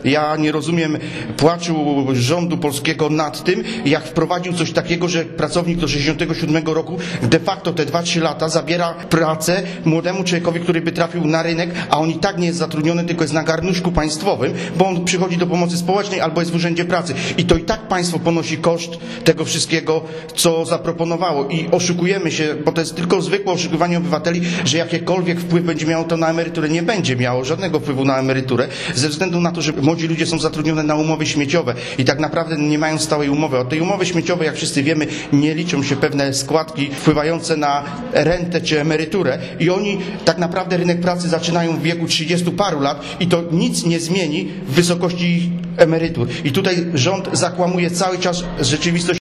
Ja nie rozumiem płaczu rządu polskiego nad tym, jak wprowadził coś takiego, że pracownik do 67 roku de facto te 2-3 lata zabiera pracę młodemu człowiekowi, który by trafił na rynek, a on i tak nie jest zatrudniony, tylko jest na garnuszku państwowym, bo on przychodzi do pomocy społecznej albo jest w urzędzie pracy. I to i tak państwo ponosi koszt tego wszystkiego, co zaproponowało. I oszukujemy się, bo to jest tylko zwykłe oszukiwanie obywateli, że jakiekolwiek wpływ będzie miało to na emeryturę. Nie będzie miało żadnego wpływu na emeryturę, ze względu na to, że młodzi ludzie są zatrudnione na umowy śmieciowe i tak naprawdę nie mają stałej umowy. Od tej umowy śmieciowej, jak wszyscy wiemy, nie liczą się pewne składki wpływające na rentę czy emeryturę i oni tak naprawdę rynek pracy zaczynają w wieku 30 paru lat i to nic nie zmieni w wysokości ich emerytur. I tutaj rząd zakłamuje cały czas rzeczywistość.